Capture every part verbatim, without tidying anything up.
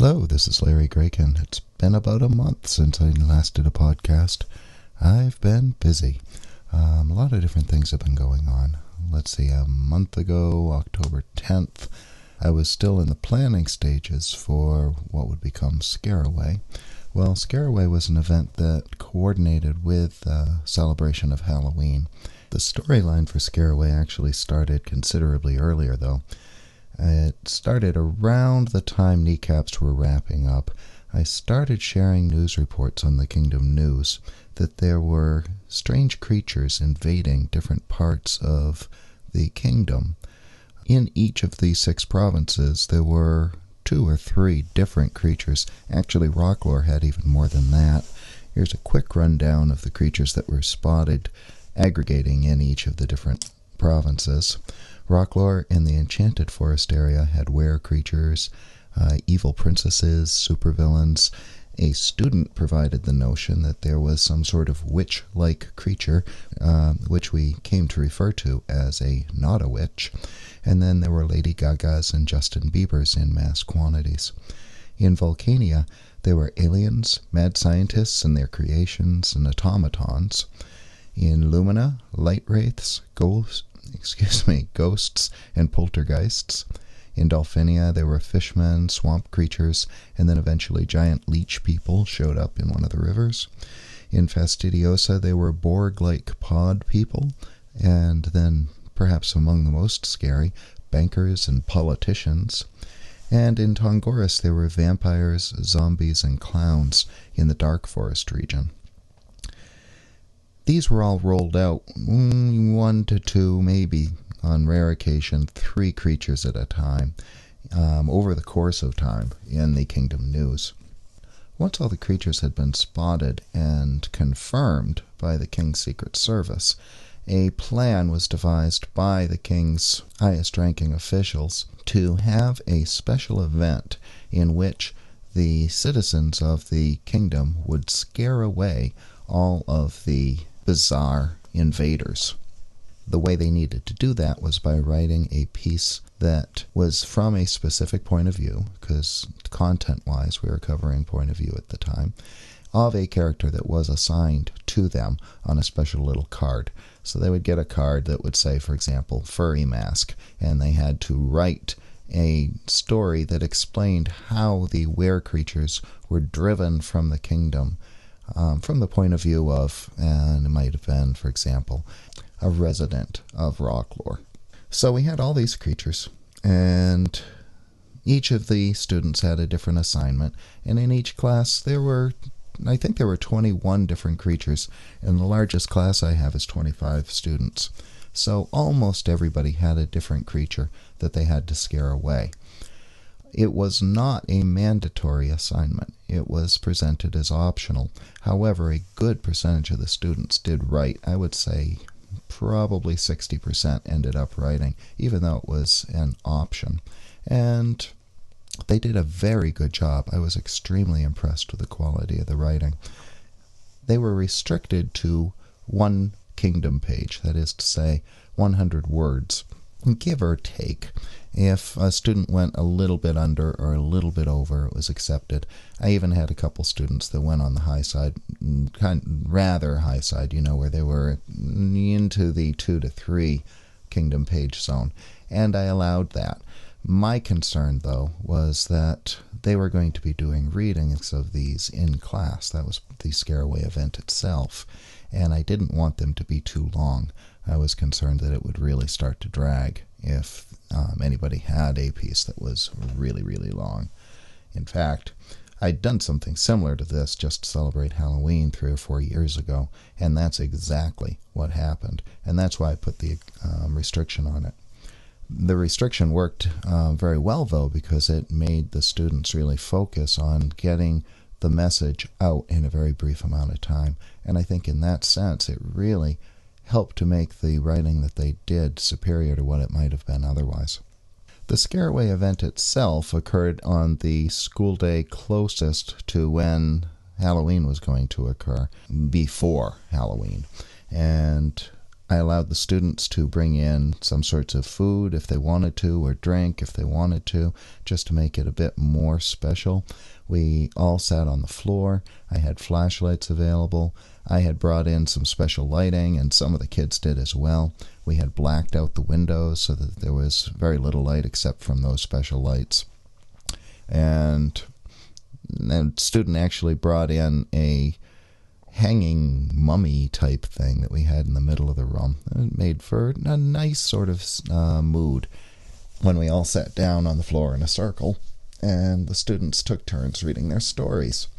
Hello, this is Larry Grayken. It's been about a month since I last did a podcast. I've been busy. Um, a lot of different things have been going on. Let's see, a month ago, October tenth, I was still in the planning stages for what would become Scareaway. Well, Scareaway was an event that coordinated with the celebration of Halloween. The storyline for Scareaway actually started considerably earlier, though. It started around the time kneecaps were wrapping up. I started sharing news reports on the Kingdom News that there were strange creatures invading different parts of the kingdom. In each of these six provinces, there were two or three different creatures. Actually, Rocklore had even more than that. Here's a quick rundown of the creatures that were spotted aggregating in each of the different provinces. Rocklore in the Enchanted Forest area had were creatures, uh, evil princesses, supervillains. A student provided the notion that there was some sort of witch-like creature, uh, which we came to refer to as a not a witch. And then there were Lady Gagas and Justin Biebers in mass quantities. In Volcania, there were aliens, mad scientists and their creations, and automatons. In Lumina, light wraiths, ghosts, excuse me, ghosts and poltergeists. In Dolphinia, there were fishmen, swamp creatures, and then eventually giant leech people showed up in one of the rivers. In Fastidiosa, there were Borg-like pod people, and then, perhaps among the most scary, bankers and politicians. And in Tongoris, there were vampires, zombies, and clowns in the Dark Forest region. These were all rolled out, one to two, maybe, on rare occasion, three creatures at a time, um, over the course of time in the Kingdom News. Once all the creatures had been spotted and confirmed by the King's Secret Service, a plan was devised by the King's highest-ranking officials to have a special event in which the citizens of the kingdom would scare away all of the bizarre invaders. The way they needed to do that was by writing a piece that was from a specific point of view, because content-wise we were covering point of view at the time, of a character that was assigned to them on a special little card. So they would get a card that would say, for example, Furry Mask, and they had to write a story that explained how the were creatures were driven from the kingdom Um, from the point of view of, and it might have been, for example, a resident of Rocklore. So we had all these creatures, and each of the students had a different assignment, and in each class there were, I think there were twenty-one different creatures, and the largest class I have is twenty-five students. So almost everybody had a different creature that they had to scare away. It was not a mandatory assignment. It was presented as optional. However, a good percentage of the students did write. I would say probably sixty percent ended up writing, even though it was an option. And they did a very good job. I was extremely impressed with the quality of the writing. They were restricted to one kingdom page, that is to say, one hundred words, give or take. If a student went a little bit under or a little bit over, it was accepted. I even had a couple students that went on the high side, kind rather high side, you know, where they were into the two to three kingdom page zone, and I allowed that. My concern, though, was that they were going to be doing readings of these in class. That was the Scareaway event itself, and I didn't want them to be too long. I was concerned that it would really start to drag if um, anybody had a piece that was really, really long. In fact, I'd done something similar to this just to celebrate Halloween three or four years ago, and that's exactly what happened, and that's why I put the um, restriction on it. The restriction worked uh, very well, though, because it made the students really focus on getting the message out in a very brief amount of time, and I think in that sense it really helped to make the writing that they did superior to what it might have been otherwise. The Scareaway event itself occurred on the school day closest to when Halloween was going to occur, before Halloween. And I allowed the students to bring in some sorts of food if they wanted to, or drink if they wanted to, just to make it a bit more special. We all sat on the floor. I had flashlights available. I had brought in some special lighting, and some of the kids did as well. We had blacked out the windows so that there was very little light except from those special lights. And the student actually brought in a hanging mummy type thing that we had in the middle of the room. It made for a nice sort of uh, mood when we all sat down on the floor in a circle and the students took turns reading their stories.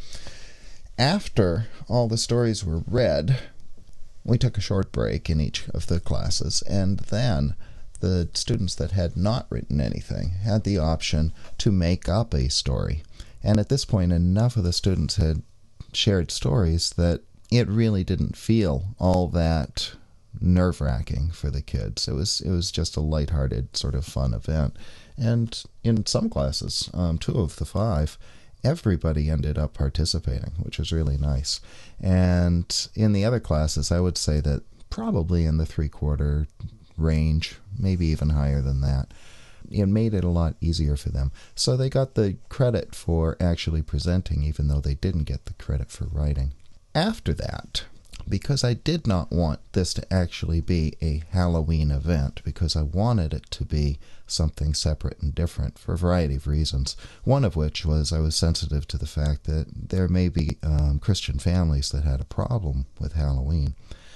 After all the stories were read, we took a short break in each of the classes, and then the students that had not written anything had the option to make up a story. And at this point, enough of the students had shared stories that it really didn't feel all that nerve-wracking for the kids. It was it was just a lighthearted sort of fun event. And in some classes, um, two of the five, everybody ended up participating, which was really nice. And in the other classes, I would say that probably in the three-quarter range, maybe even higher than that. It made it a lot easier for them. So they got the credit for actually presenting, even though they didn't get the credit for writing. After that, because I did not want this to actually be a Halloween event, because I wanted it to be something separate and different for a variety of reasons, one of which was I was sensitive to the fact that there may be um, Christian families that had a problem with Halloween.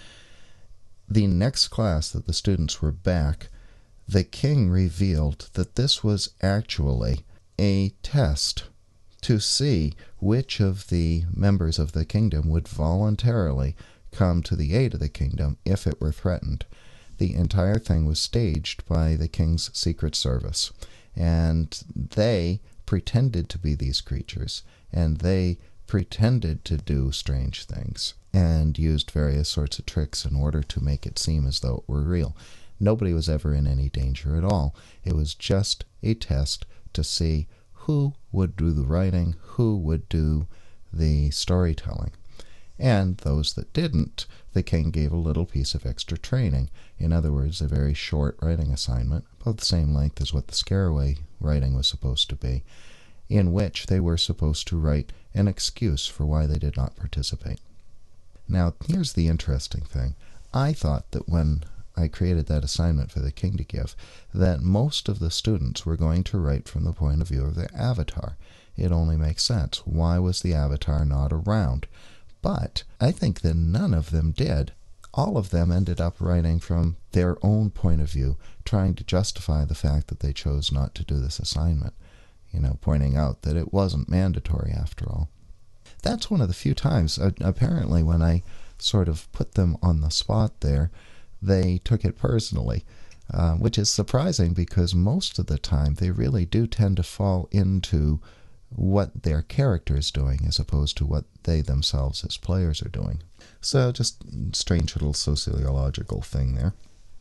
The next class that the students were back, the king revealed that this was actually a test to see which of the members of the kingdom would voluntarily come to the aid of the kingdom if it were threatened. The entire thing was staged by the king's secret service, and they pretended to be these creatures, and they pretended to do strange things, and used various sorts of tricks in order to make it seem as though it were real. Nobody was ever in any danger at all. It was just a test to see who would do the writing, who would do the storytelling. And those that didn't, the king gave a little piece of extra training. In other words, a very short writing assignment, about the same length as what the Scareaway writing was supposed to be, in which they were supposed to write an excuse for why they did not participate. Now, here's the interesting thing. I thought that when I created that assignment for the king to give, that most of the students were going to write from the point of view of their avatar. It only makes sense. Why was the avatar not around? But I think that none of them did. All of them ended up writing from their own point of view, trying to justify the fact that they chose not to do this assignment, you know, pointing out that it wasn't mandatory after all. That's one of the few times, uh, apparently, when I sort of put them on the spot there, they took it personally, uh, which is surprising because most of the time they really do tend to fall into what their character is doing as opposed to what they themselves as players are doing. So just strange little sociological thing there.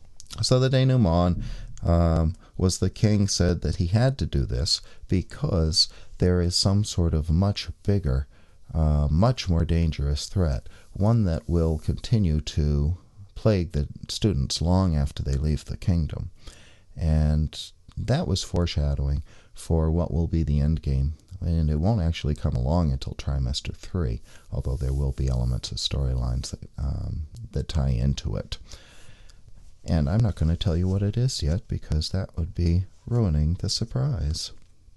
So the denouement um, was the king said that he had to do this because there is some sort of much bigger, uh, much more dangerous threat, one that will continue to plague the students long after they leave the kingdom. And that was foreshadowing for what will be the end game. And it won't actually come along until trimester three, although there will be elements of storylines that, um, that tie into it. And I'm not going to tell you what it is yet, because that would be ruining the surprise.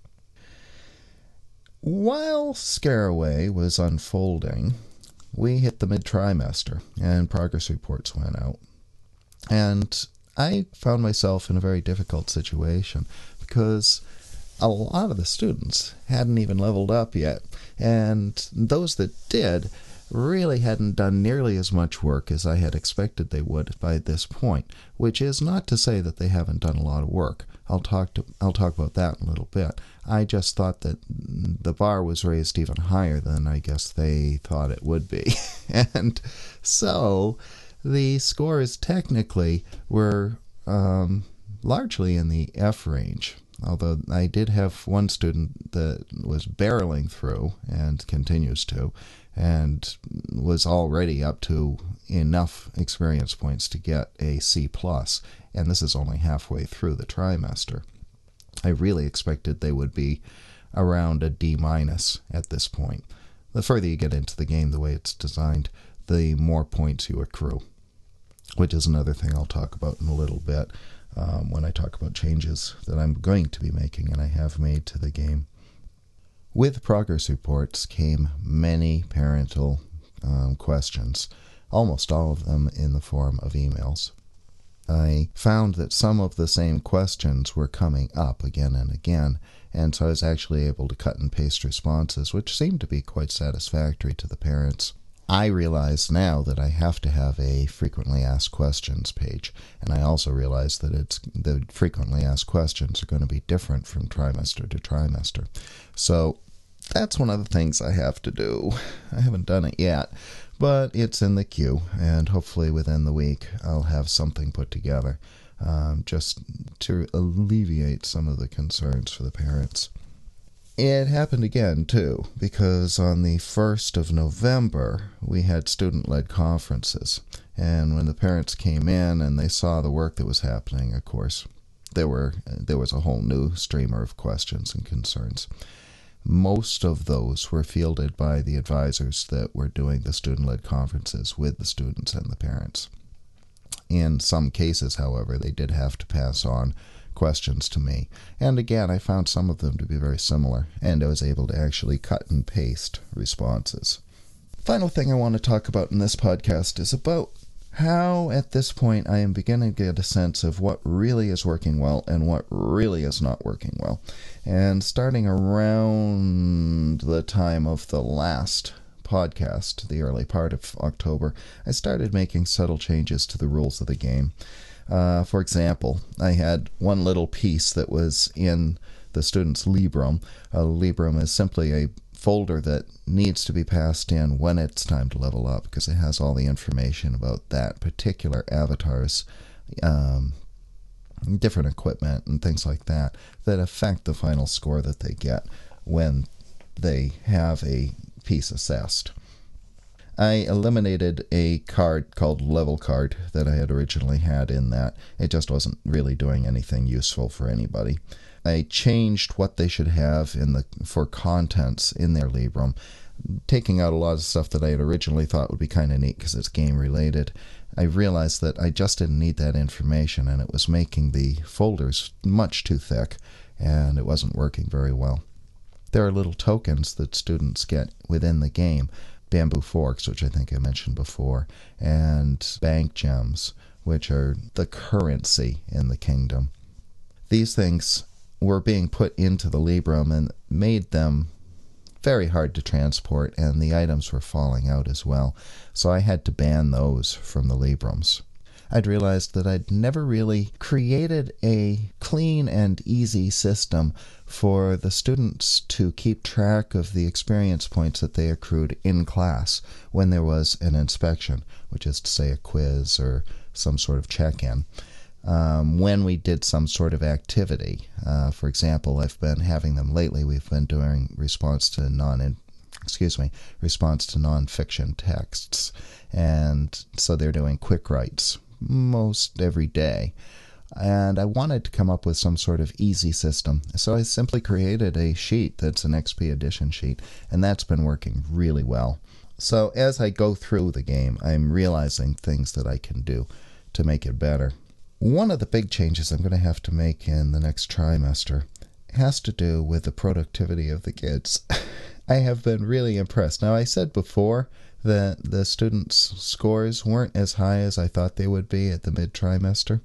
While Scareaway was unfolding, we hit the mid-trimester, and progress reports went out. And I found myself in a very difficult situation, because a lot of the students hadn't even leveled up yet, and those that did really hadn't done nearly as much work as I had expected they would by this point, which is not to say that they haven't done a lot of work. I'll talk to I'll talk about that in a little bit. I just thought that the bar was raised even higher than I guess they thought it would be. And so the scores technically were um, largely in the F range. although I did have one student that was barreling through and continues to, and was already up to enough experience points to get a C plus, and this is only halfway through the trimester. I really expected they would be around a D minus at this point. The further you get into the game, the way it's designed, the more points you accrue, which is another thing I'll talk about in a little bit um, when I talk about changes that I'm going to be making and I have made to the game. With progress reports came many parental um, questions, almost all of them in the form of emails. I found that some of the same questions were coming up again and again, and so I was actually able to cut and paste responses, which seemed to be quite satisfactory to the parents. I realize now that I have to have a frequently asked questions page, and I also realize that it's the frequently asked questions are going to be different from trimester to trimester. So that's one of the things I have to do. I haven't done it yet, but it's in the queue, and hopefully within the week I'll have something put together um, just to alleviate some of the concerns for the parents. It happened again, too, because on the first of November, we had student-led conferences, and when the parents came in and they saw the work that was happening, of course, there were there was a whole new streamer of questions and concerns. Most of those were fielded by the advisors that were doing the student-led conferences with the students and the parents. In some cases, however, they did have to pass on questions to me. And again, I found some of them to be very similar, and I was able to actually cut and paste responses. Final thing I want to talk about in this podcast is about how, at this point, I am beginning to get a sense of what really is working well and what really is not working well. And starting around the time of the last podcast, the early part of October, I started making subtle changes to the rules of the game. Uh, for example, I had one little piece that was in the student's Librum. A Librum is simply a folder that needs to be passed in when it's time to level up, because it has all the information about that particular avatar's um, different equipment and things like that that affect the final score that they get when they have a piece assessed. I eliminated a card called Level Card that I had originally had in that. It just wasn't really doing anything useful for anybody. I changed what they should have in the for contents in their Librum, taking out a lot of stuff that I had originally thought would be kind of neat because it's game related. I realized that I just didn't need that information, and it was making the folders much too thick, and it wasn't working very well. There are little tokens that students get within the game, Bamboo Forks, which I think I mentioned before, and Bank Gems, which are the currency in the kingdom. These things were being put into the Librum and made them very hard to transport, and the items were falling out as well, so I had to ban those from the Librums. I'd realized that I'd never really created a clean and easy system for the students to keep track of the experience points that they accrued in class when there was an inspection, which is to say a quiz or some sort of check-in. Um, when we did some sort of activity, uh, for example, I've been having them lately, we've been doing response to non excuse me, response to non-fiction texts, and so they're doing quick writes most every day. And I wanted to come up with some sort of easy system, so I simply created a sheet that's an X P edition sheet, and that's been working really well. So as I go through the game, I'm realizing things that I can do to make it better. One of the big changes I'm going to have to make in the next trimester has to do with the productivity of the kids. I have been really impressed. Now, I said before that the students' scores weren't as high as I thought they would be at the mid-trimester.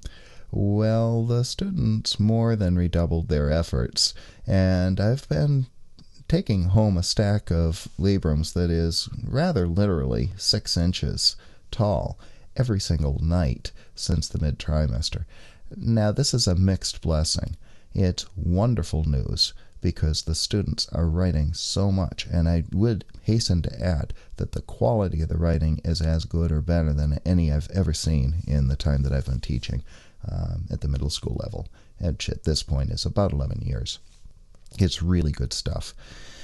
Well, the students more than redoubled their efforts, and I've been taking home a stack of Librums that is rather literally six inches tall every single night since the mid-trimester. Now, this is a mixed blessing. It's wonderful news because the students are writing so much, and I would hasten to add that the quality of the writing is as good or better than any I've ever seen in the time that I've been teaching um, at the middle school level. which at this point is about eleven years. It's really good stuff.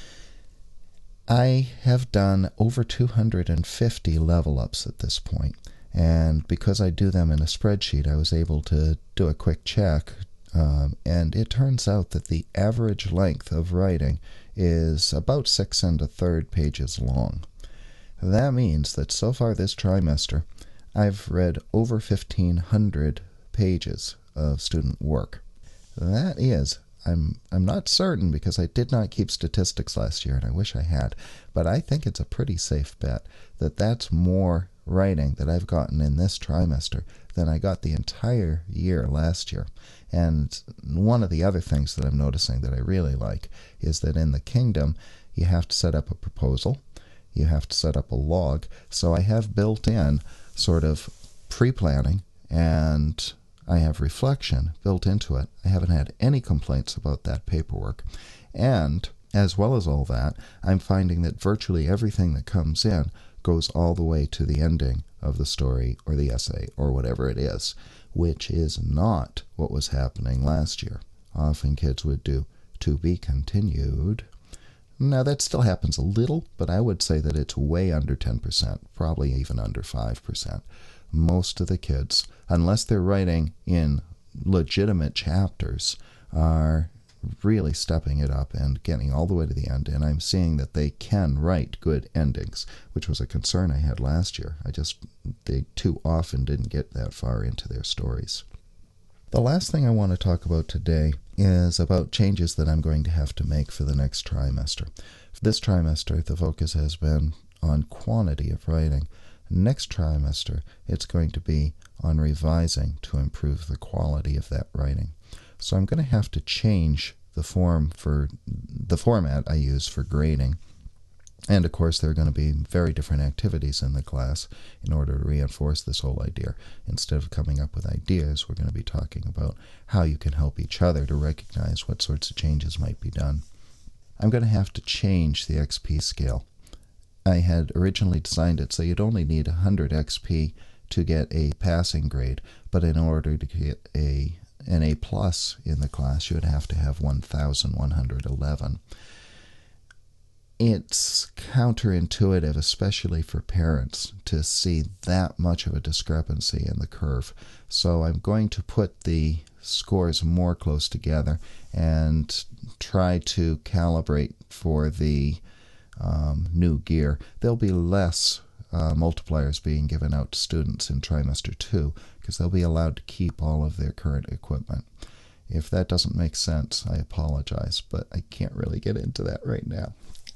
I have done over two hundred fifty level ups at this point, and because I do them in a spreadsheet, I was able to do a quick check, um, and it turns out that the average length of writing is about six and a third pages long. That means that so far this trimester, I've read over fifteen hundred pages of student work. That is, I'm I'm not certain because I did not keep statistics last year, and I wish I had, but I think it's a pretty safe bet that that's more writing that I've gotten in this trimester than I got the entire year last year. And one of the other things that I'm noticing that I really like is that in the Kingdom, you have to set up a proposal, you have to set up a log, so I have built in sort of pre-planning, and I have reflection built into it. I haven't had any complaints about that paperwork. And as well as all that, I'm finding that virtually everything that comes in goes all the way to the ending of the story or the essay or whatever it is, which is not what was happening last year. Often kids would do to be continued. Now that still happens a little, but I would say that it's way under ten percent, probably even under five percent. Most of the kids, unless they're writing in legitimate chapters, are really stepping it up and getting all the way to the end. And I'm seeing that they can write good endings, which was a concern I had last year. I just, they too often didn't get that far into their stories. The last thing I want to talk about today is about changes that I'm going to have to make for the next trimester. For this trimester, the focus has been on quantity of writing. Next trimester, it's going to be on revising to improve the quality of that writing. So I'm going to have to change the form for the format I use for grading. And of course, there are going to be very different activities in the class in order to reinforce this whole idea. Instead of coming up with ideas, we're going to be talking about how you can help each other to recognize what sorts of changes might be done. I'm going to have to change the X P scale. I had originally designed it so you'd only need one hundred X P to get a passing grade, but in order to get a an A plus in the class, you would have to have one thousand one hundred eleven. It's counterintuitive, especially for parents, to see that much of a discrepancy in the curve. So I'm going to put the scores more close together and try to calibrate for the um, new gear. There'll be less uh, multipliers being given out to students in trimester two because they'll be allowed to keep all of their current equipment. If that doesn't make sense, I apologize, but I can't really get into that right now.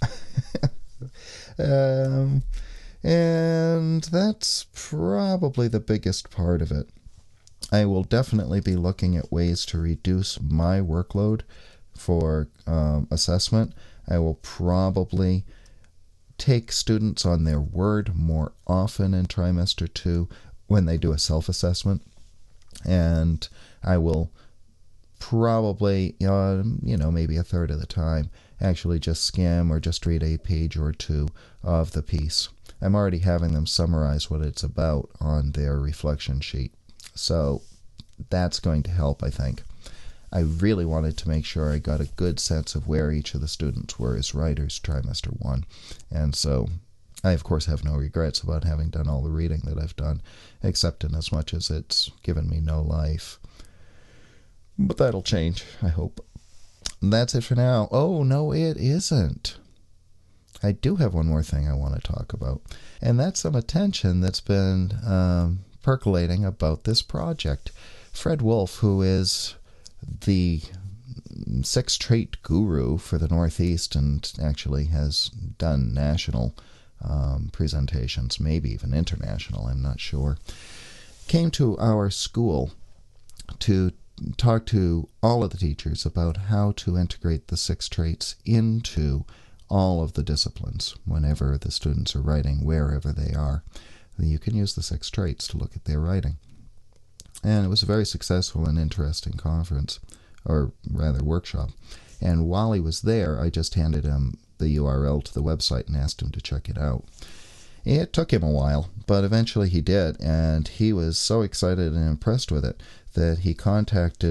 um, and that's probably the biggest part of it. I will definitely be looking at ways to reduce my workload for um, assessment. I will probably take students on their word more often in trimester two when they do a self-assessment, and I will probably, uh, you know, maybe a third of the time, actually just skim or just read a page or two of the piece. I'm already having them summarize what it's about on their reflection sheet. So that's going to help, I think. I really wanted to make sure I got a good sense of where each of the students were as writers trimester one. And so I, of course, have no regrets about having done all the reading that I've done, except in as much as it's given me no life. But that'll change, I hope. That's it for now. Oh, no, it isn't. I do have one more thing I want to talk about, and that's some attention that's been um, percolating about this project. Fred Wolf, who is the six trait guru for the Northeast and actually has done national um, presentations, maybe even international, I'm not sure, came to our school to talk to all of the teachers about how to integrate the six traits into all of the disciplines whenever the students are writing, wherever they are. You can use the six traits to look at their writing. And it was a very successful and interesting conference, or rather workshop. And while he was there, I just handed him the U R L to the website and asked him to check it out. It took him a while, but eventually he did, and he was so excited and impressed with it that he contacted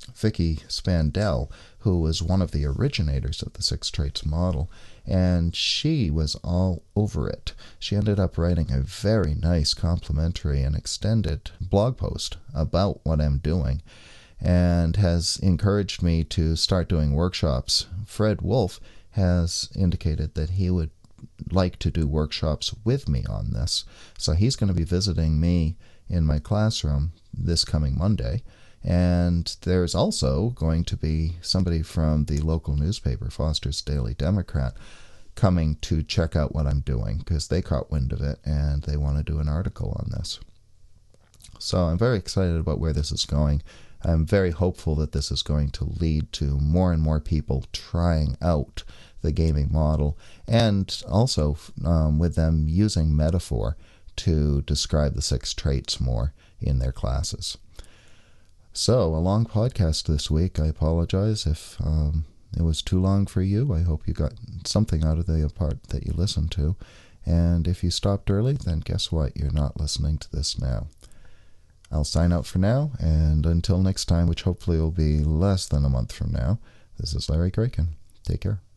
Vicky Spandell, who was one of the originators of the Six Traits model, and she was all over it. She ended up writing a very nice complimentary and extended blog post about what I'm doing, and has encouraged me to start doing workshops. Fred Wolf has indicated that he would like to do workshops with me on this, so he's going to be visiting me in my classroom this coming Monday. And there's also going to be somebody from the local newspaper, Foster's Daily Democrat, coming to check out what I'm doing, because they caught wind of it and they want to do an article on this. So I'm very excited about where this is going. I'm very hopeful that this is going to lead to more and more people trying out the gaming model, and also um, with them using metaphor to describe the six traits more in their classes. So, a long podcast this week. I apologize if um, it was too long for you. I hope you got something out of the part that you listened to. And if you stopped early, then guess what? You're not listening to this now. I'll sign out for now, and until next time, which hopefully will be less than a month from now, this is Larry Kraken. Take care.